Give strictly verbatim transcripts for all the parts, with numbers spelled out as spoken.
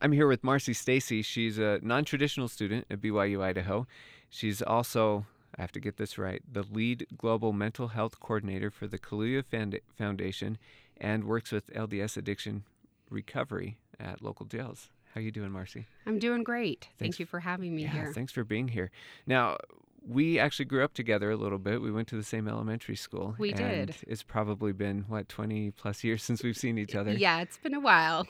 I'm here with Marcy Stacy. She's a non-traditional student at B Y U Idaho. She's also, I have to get this right, the lead global mental health coordinator for the Kaluuya Foundation and works with L D S addiction recovery at local jails. How you doing, Marcy? I'm doing great. Thanks. Thank you for having me yeah, here. Thanks for being here. Now, we actually grew up together a little bit. We went to the same elementary school. We and did. It's probably been, what, twenty plus years since we've seen each other. Yeah, it's been a while.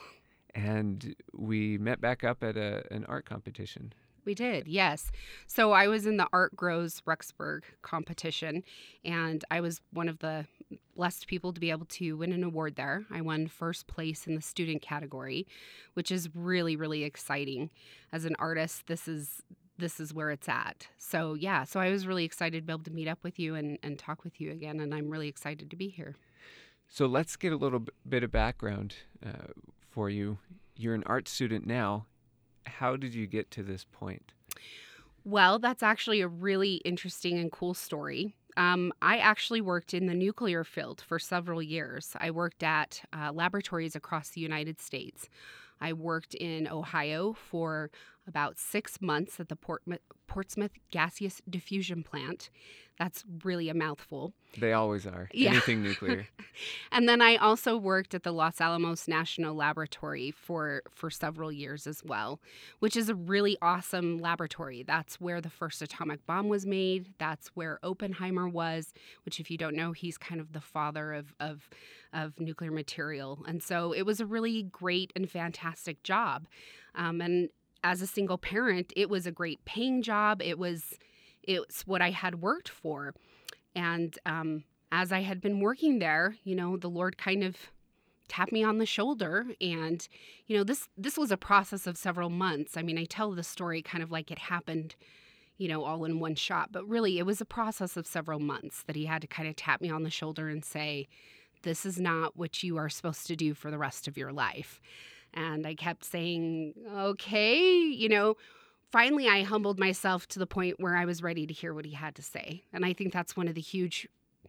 And we met back up at a, an art competition. We did, yes. So I was in the Art Grows Rexburg competition, and I was one of the blessed people to be able to win an award there. I won first place in the student category, which is really, really exciting. As an artist, this is this is where it's at. So yeah, so I was really excited to be able to meet up with you and, and talk with you again, and I'm really excited to be here. So let's get a little b- bit of background uh, for you. You're an art student now. How did you get to this point? Well, that's actually a really interesting and cool story. Um, I actually worked in the nuclear field for several years. I worked at uh, laboratories across the United States. I worked in Ohio for about six months at the Port- Portsmouth Gaseous Diffusion Plant. That's really a mouthful. They always are. Yeah. Anything nuclear. And then I also worked at the Los Alamos National Laboratory for, for several years as well, which is a really awesome laboratory. That's where the first atomic bomb was made. That's where Oppenheimer was, which, if you don't know, he's kind of the father of, of, of nuclear material. And so it was a really great and fantastic job. Um, and as a single parent, it was a great paying job. It was, it's what I had worked for. And um, as I had been working there, you know, the Lord kind of tapped me on the shoulder. And, you know, this this was a process of several months. I mean, I tell the story kind of like it happened, you know, all in one shot. But really, it was a process of several months that he had to kind of tap me on the shoulder and say, this is not what you are supposed to do for the rest of your life. And I kept saying, okay, you know, finally I humbled myself to the point where I was ready to hear what he had to say. And I think that's one of the huge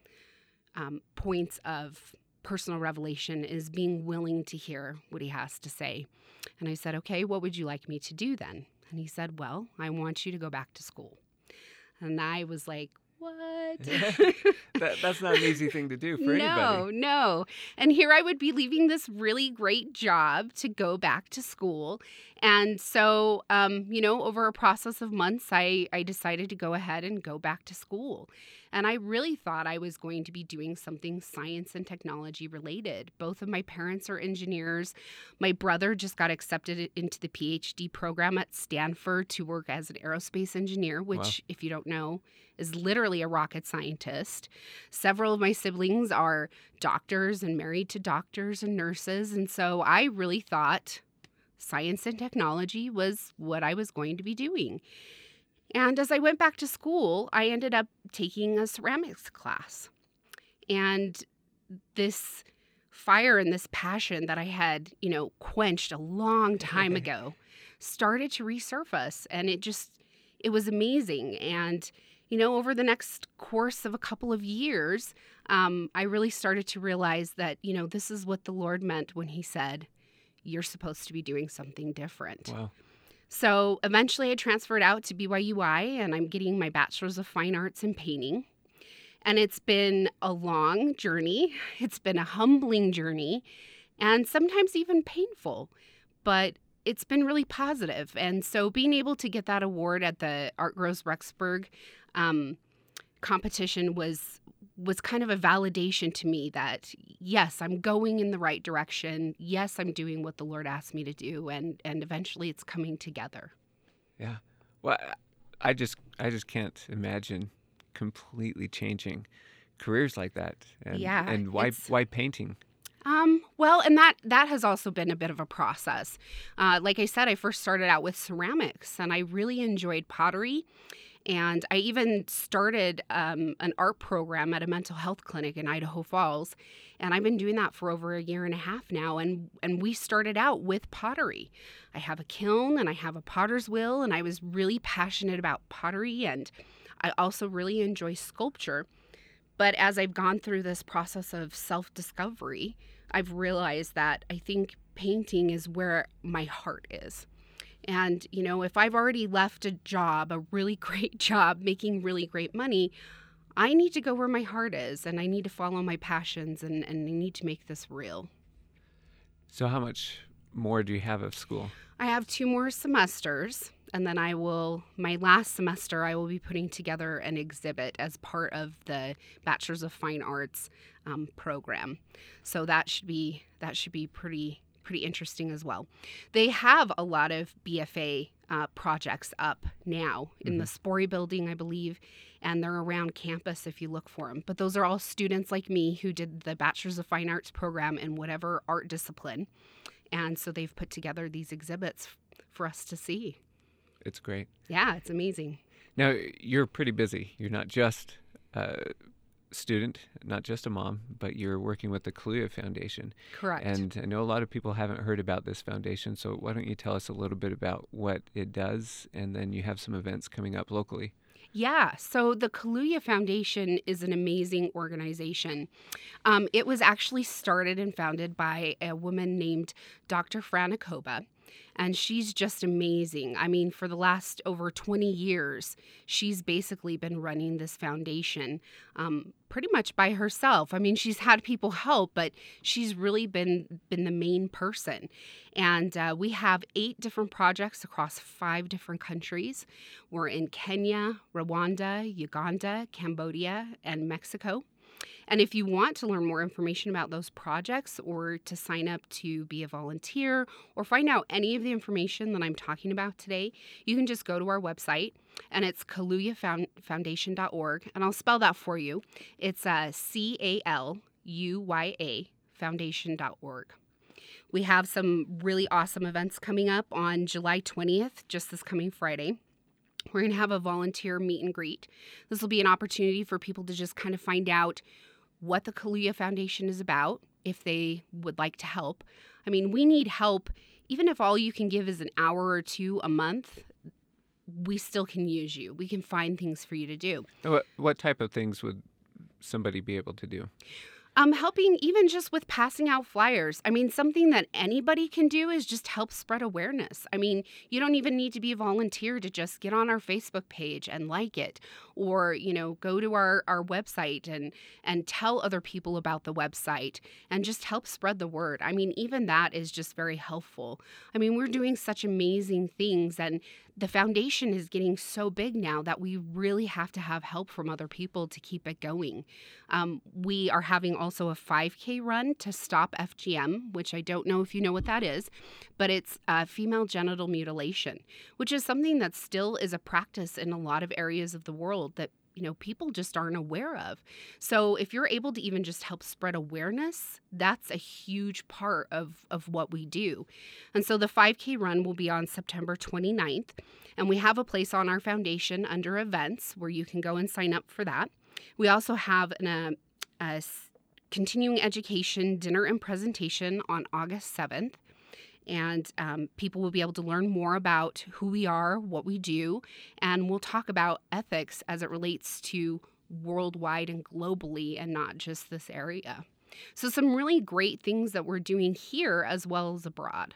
um, points of personal revelation is being willing to hear what he has to say. And I said, okay, what would you like me to do then? And he said, well, I want you to go back to school. And I was like, what? that, that's not an easy thing to do for no, anybody. No, no. And here I would be leaving this really great job to go back to school. And so, um, you know, over a process of months, I, I decided to go ahead and go back to school. And I really thought I was going to be doing something science and technology related. Both of my parents are engineers. My brother just got accepted into the P H D program at Stanford to work as an aerospace engineer, which, wow. if you don't know, is literally a rocket scientist. Several of my siblings are doctors and married to doctors and nurses. And so I really thought science and technology was what I was going to be doing. And as I went back to school, I ended up taking a ceramics class. And this fire and this passion that I had, you know, quenched a long time ago started to resurface. And it just, it was amazing. And, you know, over the next course of a couple of years, um, I really started to realize that, you know, this is what the Lord meant when he said, you're supposed to be doing something different. Wow. So eventually I transferred out to B Y U I, and I'm getting my Bachelor's of Fine Arts in Painting. And it's been a long journey. It's been a humbling journey, and sometimes even painful, but it's been really positive. And so being able to get that award at the Art Grows Rexburg um, competition was was kind of a validation to me that, yes, I'm going in the right direction. Yes, I'm doing what the Lord asked me to do, and and eventually it's coming together. Yeah. Well, I just I just can't imagine completely changing careers like that. And, yeah. And why why painting? Um, well, and that, that has also been a bit of a process. Uh, like I said, I first started out with ceramics, and I really enjoyed pottery. And I even started um, an art program at a mental health clinic in Idaho Falls. And I've been doing that for over a year and a half now. And, and we started out with pottery. I have a kiln and I have a potter's wheel. And I was really passionate about pottery. And I also really enjoy sculpture. But as I've gone through this process of self-discovery, I've realized that I think painting is where my heart is. And, you know, if I've already left a job, a really great job, making really great money, I need to go where my heart is, and I need to follow my passions, and, and I need to make this real. So how much more do you have of school? I have two more semesters, and then I will, my last semester, I will be putting together an exhibit as part of the Bachelor's of Fine Arts um, program. So that should be, that should be pretty pretty interesting as well. They have a lot of B F A uh, projects up now in mm-hmm. the Spory building, I believe, and they're around campus if you look for them. But those are all students like me who did the Bachelor's of Fine Arts program in whatever art discipline. And so they've put together these exhibits for us to see. It's great. Yeah, it's amazing. Now, you're pretty busy. You're not just a student, not just a mom, but you're working with the Kaluuya Foundation. Correct. And I know a lot of people haven't heard about this foundation, so why don't you tell us a little bit about what it does, and then you have some events coming up locally. Yeah, so the Kaluuya Foundation is an amazing organization. Um, it was actually started and founded by a woman named Doctor Franakoba, and she's just amazing. I mean, for the last over twenty years, she's basically been running this foundation um, pretty much by herself. I mean, she's had people help, but she's really been been the main person. And uh, we have eight different projects across five different countries. We're in Kenya, Rwanda, Uganda, Cambodia, and Mexico. And if you want to learn more information about those projects or to sign up to be a volunteer or find out any of the information that I'm talking about today, you can just go to our website, and it's kaluuya foundation dot org. And I'll spell that for you. It's uh, C A L U Y A foundation dot org. We have some really awesome events coming up on July twentieth, just this coming Friday. We're going to have a volunteer meet and greet. This will be an opportunity for people to just kind of find out what the Kaluuya Foundation is about, if they would like to help. I mean, we need help. Even if all you can give is an hour or two a month, we still can use you. We can find things for you to do. What, what type of things would somebody be able to do? Um, helping even just with passing out flyers. I mean, something that anybody can do is just help spread awareness. I mean, you don't even need to be a volunteer to just get on our Facebook page and like it, or, you know, go to our, our website and, and tell other people about the website and just help spread the word. I mean, even that is just very helpful. I mean, we're doing such amazing things, and the foundation is getting so big now that we really have to have help from other people to keep it going. Um, we are having also a five K run to stop F G M, which I don't know if you know what that is, but it's uh, female genital mutilation, which is something that still is a practice in a lot of areas of the world that, you know, people just aren't aware of. So if you're able to even just help spread awareness, that's a huge part of, of what we do. And so the five K run will be on September twenty-ninth, and we have a place on our foundation under events where you can go and sign up for that. We also have an, uh, a continuing education dinner and presentation on August seventh. And um, people will be able to learn more about who we are, what we do, and we'll talk about ethics as it relates to worldwide and globally and not just this area. So some really great things that we're doing here as well as abroad.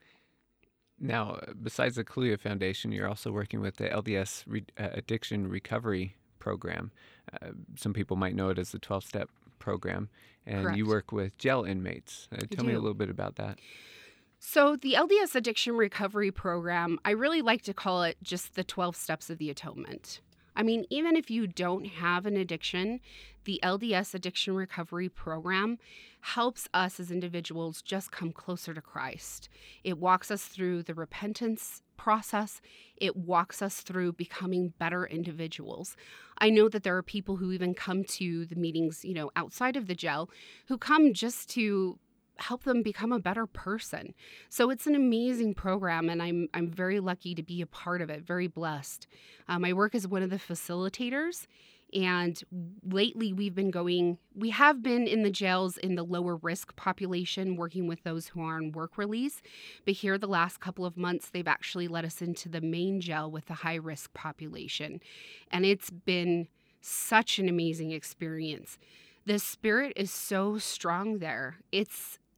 Now, besides the Kaluuya Foundation, you're also working with the L D S Re- uh, Addiction Recovery Program. Uh, some people might know it as the twelve-step program. And Correct. You work with jail inmates. Uh, tell me a little bit about that. So the L D S Addiction Recovery Program, I really like to call it just the twelve steps of the atonement. I mean, even if you don't have an addiction, the L D S Addiction Recovery Program helps us as individuals just come closer to Christ. It walks us through the repentance process. It walks us through becoming better individuals. I know that there are people who even come to the meetings, you know, outside of the jail, who come just to help them become a better person. So it's an amazing program, and I'm I'm very lucky to be a part of it, very blessed. Um, I work as one of the facilitators, and lately we've been going, we have been in the jails in the lower risk population, working with those who are on work release, but here the last couple of months, they've actually let us into the main jail with the high risk population. And it's been such an amazing experience. The spirit is so strong there. It's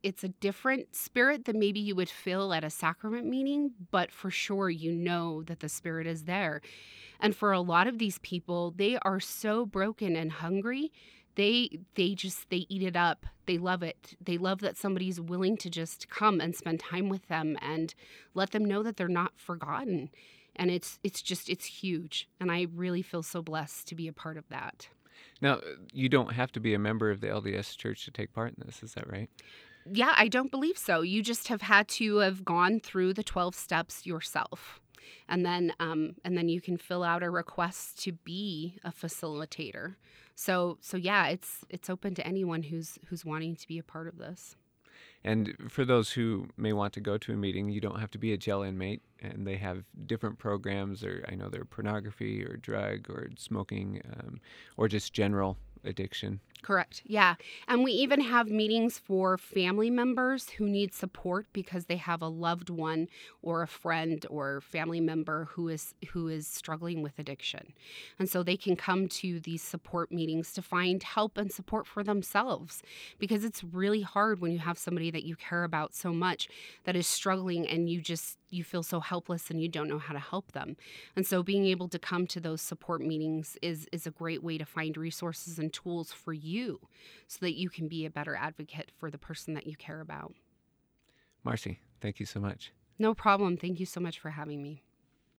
it's a different spirit than maybe you would feel at a sacrament meeting, but for sure you know that the spirit is there. And for a lot of these people, they are so broken and hungry. They they just they eat it up. They love it. They love that somebody's willing to just come and spend time with them and let them know that they're not forgotten. And it's it's just it's huge. And I really feel so blessed to be a part of that. Now, you don't have to be a member of the L D S Church to take part in this, is that right? Yeah, I don't believe so. You just have had to have gone through the twelve steps yourself. And then um, and then you can fill out a request to be a facilitator. So so yeah, it's it's open to anyone who's who's wanting to be a part of this. And for those who may want to go to a meeting, you don't have to be a jail inmate, and they have different programs, or I know they're pornography or drug or smoking, um, or just general addiction. Correct. Yeah. And we even have meetings for family members who need support because they have a loved one or a friend or family member who is who is struggling with addiction. And so they can come to these support meetings to find help and support for themselves, because it's really hard when you have somebody that you care about so much that is struggling and you just you feel so helpless and you don't know how to help them. And so being able to come to those support meetings is is a great way to find resources and tools for you so that you can be a better advocate for the person that you care about. Marcy, thank you so much. No problem. Thank you so much for having me.